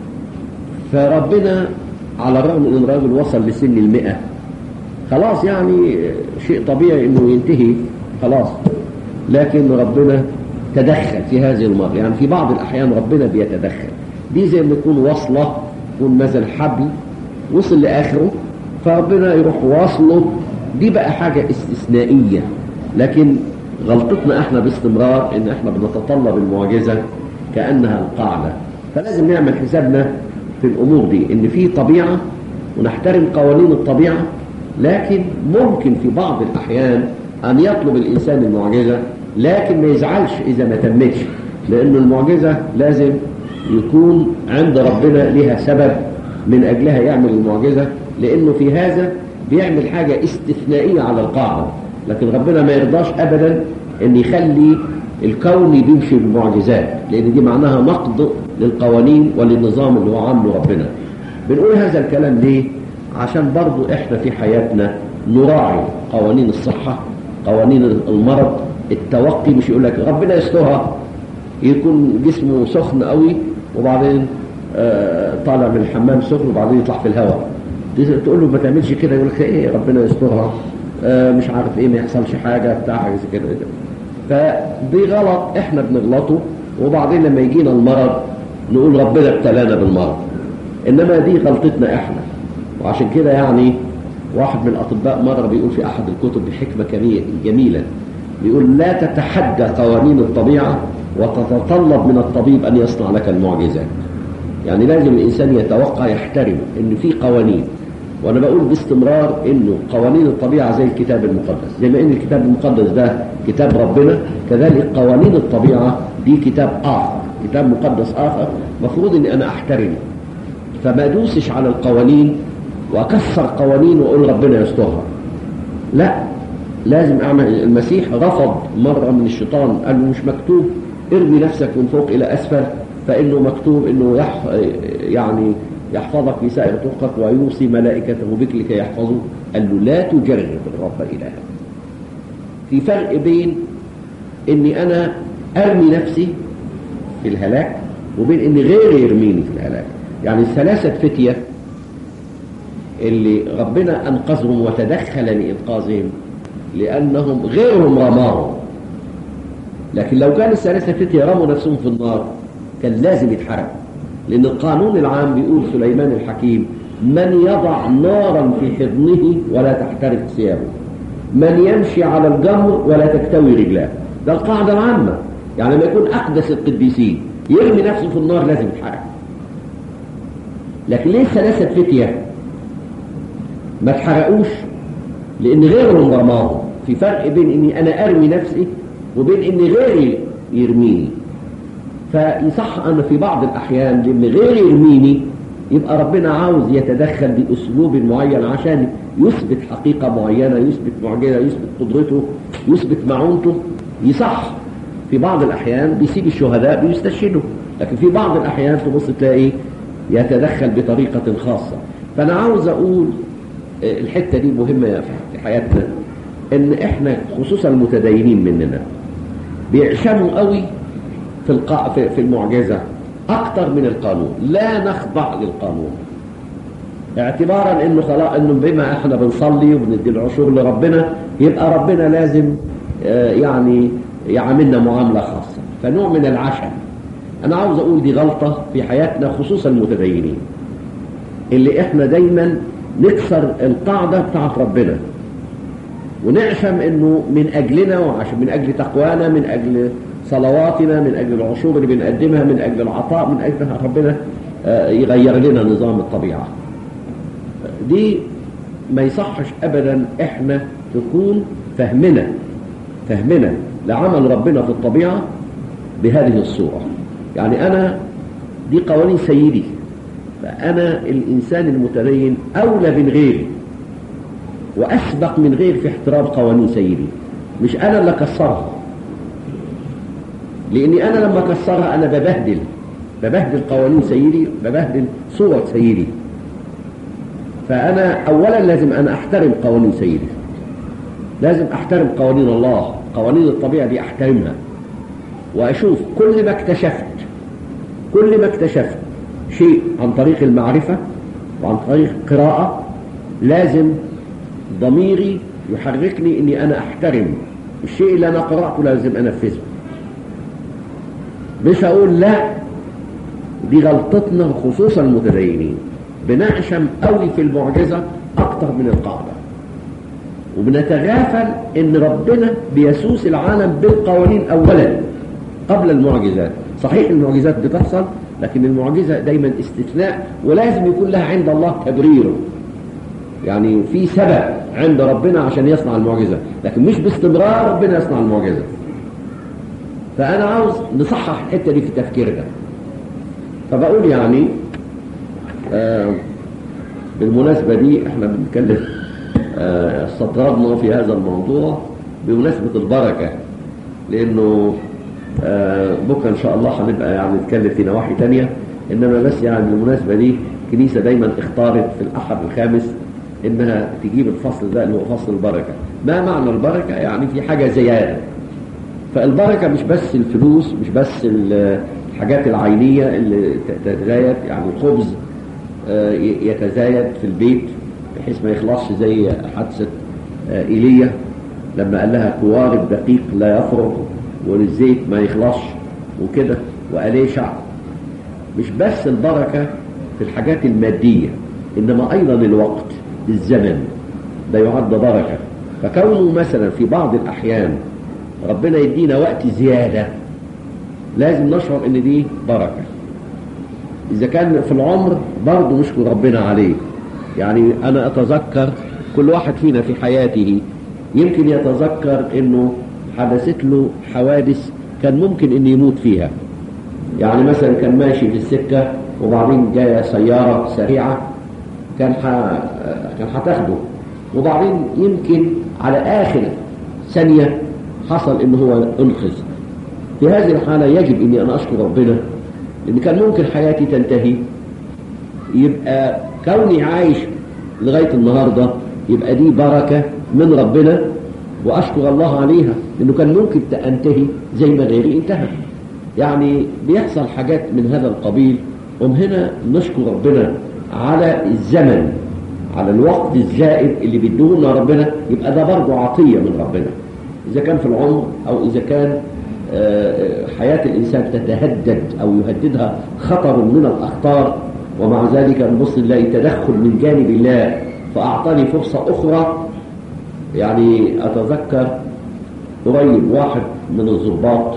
فربنا على الرغم من أن الراجل وصل لسن 100 خلاص، يعني شيء طبيعي أنه ينتهي خلاص، لكن ربنا تدخل في هذه المرة. يعني في بعض الأحيان ربنا بيتدخل، دي زي ما يكون وصلة، يكون مثلا حبل وصل لآخره فربنا يروح واصله، دي بقى حاجة استثنائية. لكن غلطتنا احنا باستمرار ان احنا بنتطلب المعجزة كأنها القاعدة. فلازم نعمل حسابنا في الأمور دي، ان في طبيعة ونحترم قوانين الطبيعة، لكن ممكن في بعض الأحيان أن يطلب الإنسان المعجزة لكن ما يزعلش إذا ما تمتش، لأن المعجزة لازم يكون عند ربنا لها سبب من أجلها يعمل المعجزة، لأنه في هذا بيعمل حاجة استثنائية على القاعدة. لكن ربنا ما يرضاش أبدا أن يخلي الكون بيمشي بالمعجزات، لأن دي معناها نقض للقوانين وللنظام اللي هو عامله ربنا. بنقول هذا الكلام ليه؟ عشان برضو احنا في حياتنا نراعي قوانين الصحة، قوانين المرض، التوقي. مش يقول لك ربنا يسترها، يكون جسمه سخن قوي وبعدين طالع من الحمام سخن وبعدين يطلع في الهواء، تقول له ما تعملش كده، يقول لك ايه ربنا يسترها، مش عارف ايه، ما يحصلش حاجة بتاع حاجة زي كده. فدي غلط احنا بنغلطه، وبعدين لما يجينا المرض نقول ربنا ابتلانا بالمرض، انما دي غلطتنا احنا. وعشان كده يعني واحد من الأطباء مرة بيقول في أحد الكتب بحكمة جميلة، بيقول لا تتحدى قوانين الطبيعة وتتطلب من الطبيب أن يصنع لك المعجزات. يعني لازم الإنسان يتوقع يحترم إن في قوانين، وأنا بقول باستمرار إنه قوانين الطبيعة زي الكتاب المقدس، زي ما إن الكتاب المقدس ده كتاب ربنا، كذلك قوانين الطبيعة دي كتاب آخر، كتاب مقدس آخر، مفروض إن أنا أحترمه. فما دوسش على القوانين وأكسر قوانين وأقول ربنا يسترها، لا، لازم أعمل. المسيح رفض مرة من الشيطان، قال له مش مكتوب ارمي نفسك من فوق إلى أسفل، فإنه مكتوب إنه يعني يحفظك في سائر طرقك ويوصي ملائكته بك لكي يحفظوك. قال له لا تجرب الرب إلهك. في فرق بين إني أنا أرمي نفسي في الهلاك وبين إن غيري يرميني في الهلاك. يعني الثلاثة فتية اللي ربنا أنقذهم وتدخل لإنقاذهم لأنهم غيرهم رماهم، لكن لو كان الثلاثة فتية رموا نفسهم في النار كان لازم يتحرق، لأن القانون العام بيقول سليمان الحكيم من يضع نارا في حضنه ولا تحترق ثيابه، من يمشي على الجمر ولا تكتوي رجلاه. ده القاعدة العامة. يعني لما يكون أقدس القديسين يرمي نفسه في النار لازم يتحرق. لكن ليه ثلاثة فتية ما اتحرقوش؟ لأن غيرهم رماهم. في فرق بين إني أنا أرمي نفسي وبين إن غيري يرميني. فيصح أن في بعض الأحيان لما غيري يرميني يبقى ربنا عاوز يتدخل بأسلوب معين عشان يثبت حقيقة معينة، يثبت معجزة، يثبت قدرته، يثبت معونته. يصح في بعض الأحيان بيسيب الشهداء بيستشهدوا، لكن في بعض الأحيان تبص تلاقي يتدخل بطريقة خاصة. فأنا عاوز أقول الحتة دي مهمة في حياتنا، إن إحنا خصوصا المتدينين مننا بيعشموا قوي في المعجزة أكتر من القانون. لا نخضع للقانون اعتبارا إنه خلاص، إنه بما إحنا بنصلي وبندي العشور لربنا يبقى ربنا لازم يعني يعاملنا معاملة خاصة، فنوع من العشم. أنا عاوز أقول دي غلطة في حياتنا خصوصا المتدينين، اللي إحنا دايما نكسر القاعدة بتاعت ربنا ونعشم إنه من أجلنا، وعشان من أجل تقوانا، من أجل صلواتنا، من أجل العشور اللي بنقدمها، من أجل العطاء، من أجل ربنا يغير لنا نظام الطبيعة. دي ما يصحش أبدا إحنا تكون فهمنا لعمل ربنا في الطبيعة بهذه الصورة. يعني أنا دي قوانين سيدي، فأنا الإنسان المتدين أولى من غيري وأسبق من غير في احترام قوانين سيدي، مش أنا اللي كسرها، لأني أنا لما كسرها أنا ببهدل قوانين سيدي، ببهدل صورة سيدي. فأنا أولا لازم أنا أحترم قوانين سيدي، لازم احترم قوانين الله، قوانين الطبيعة دي احترمها، واشوف كل ما اكتشفت شيء عن طريق المعرفة وعن طريق القراءة، لازم ضميري يحركني اني انا احترم الشيء اللي انا قرأته، لازم انفذه. مش هقول لا، دي غلطتنا خصوصا المتدينين، بنعشم قوي في المعجزة اكتر من القاعدة، وبنتغافل ان ربنا بيسوس العالم بالقوانين اولا قبل المعجزات. صحيح المعجزات بتحصل، لكن المعجزة دايما استثناء، ولازم يكون لها عند الله تبرير، يعني في سبب عند ربنا عشان يصنع المعجزة، لكن مش باستمرار ربنا يصنع المعجزة. فأنا عاوز نصحح الحتة دي في تفكيرنا. فبقول يعني بالمناسبة دي احنا بنتكلم استطردنا في هذا الموضوع بمناسبة البركة، لأنه بكرة إن شاء الله هنبقى يعني نتكلم في نواحي تانية، إنما بس يعني بالمناسبة دي الكنيسة دايما اختارت في الأحد الخامس إنها تجيب الفصل ده اللي هو فصل البركة. ما معنى البركة؟ يعني في حاجة زيادة. فالبركة مش بس الفلوس، مش بس الحاجات العينية اللي تتزايد، يعني الخبز يتزايد في البيت بحيث ما يخلصش زي حادثة إيليا لما قال لها كوار الدقيق لا يفرغ والزيت ما يخلصش وكده، وأليشع. مش بس البركة في الحاجات المادية، إنما أيضا الوقت، الزمن ده يعد بركة. فكونه مثلا في بعض الأحيان ربنا يدينا وقت زيادة، لازم نشعر إن دي بركة. إذا كان في العمر برضه نشكر ربنا عليه. يعني أنا أتذكر كل واحد فينا في حياته يمكن يتذكر إنه حدثت له حوادث كان ممكن إنه يموت فيها. يعني مثلا كان ماشي في السكة وبعدين جاية سيارة سريعة كان هتاخده، وبعدين يمكن على آخر ثانية حصل إنه هو انقذ. في هذه الحالة يجب إني أنا أشكر ربنا، لأن كان ممكن حياتي تنتهي. يبقى كوني عايش لغاية النهاردة يبقى دي بركة من ربنا، وأشكر الله عليها، لأنه كان ممكن تنتهي زي ما غيري انتهى. يعني بيحصل حاجات من هذا القبيل، هنا نشكر ربنا على الزمن، على الوقت الزائد اللي بيدوه ربنا. يبقى ده برضه عطية من ربنا، إذا كان في العمر أو إذا كان حياة الإنسان تتهدد أو يهددها خطر من الأخطار، ومع ذلك نبص نلاقي تدخل من جانب الله فأعطاني فرصة أخرى. يعني أتذكر قريب واحد من الضباط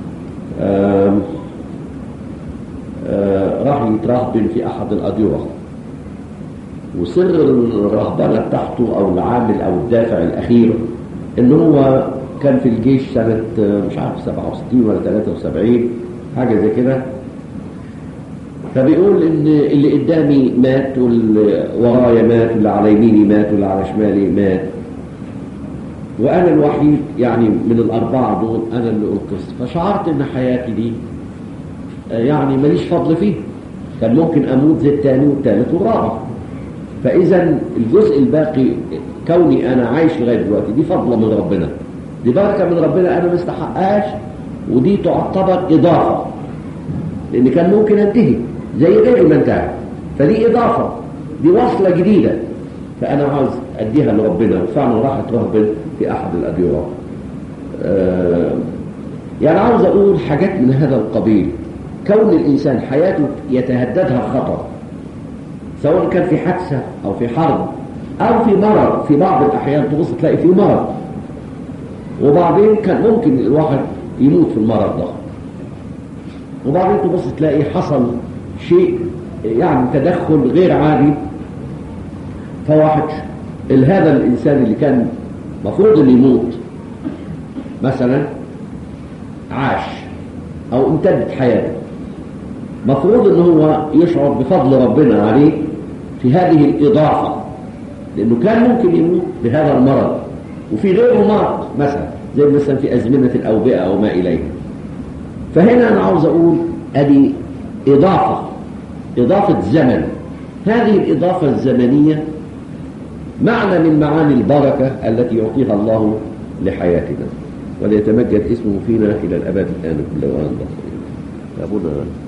راح يترهبن في أحد الأديرة، وسر الرهبنة بتاعته أو العامل أو الدافع الأخير إنه هو كان في الجيش سنة مش عارف 67 ولا 73 حاجة زي كده. فبيقول إن اللي قدامي مات واللي ورايا مات واللي على يميني مات واللي على شمالي مات، وأنا الوحيد يعني من الأربعة دول أنا اللي أنقذت. فشعرت إن حياتي دي يعني ماليش فضل فيه، كان ممكن أموت زي الثاني والثالث والرابع. فإذا الجزء الباقي كوني أنا عايش لغاية دلوقتي دي فضل من ربنا، دي بركة من ربنا أنا مستحقهاش، ودي تعتبر إضافة، لأن كان ممكن أنتهي زي غير ما انتهى. فدي إضافة، دي وصلة جديدة، فأنا عاوز أديها لربنا. وفعلا راحت رهبن في أحد الأديرة. يعني عاوز أقول حاجات من هذا القبيل. كون الإنسان حياته يتهددها خطر، سواء كان في حادثة أو في حرب أو في مرض. في بعض الأحيان تبص تلاقي في مرض، وبعدين كان ممكن الواحد يموت في المرض ده، وبعدين تبص تلاقي حصل شيء يعني تدخل غير عادي، فواحد هذا الإنسان اللي كان مفروض أن يموت مثلا عاش أو امتدت حياته، مفروض أنه هو يشعر بفضل ربنا عليه في هذه الإضافة، لأنه كان ممكن يموت بهذا المرض وفي غيره مرض مثلا زي مثلا في أزمنة الأوبئة أو ما إليه. فهنا أنا عاوز أقول أدي إضافة زمن. هذه الإضافة الزمنية معنى من معاني البركة التي يعطيها الله لحياتنا، وليتمجد اسمه فينا إلى الأبد الآن كل وآن. أبونا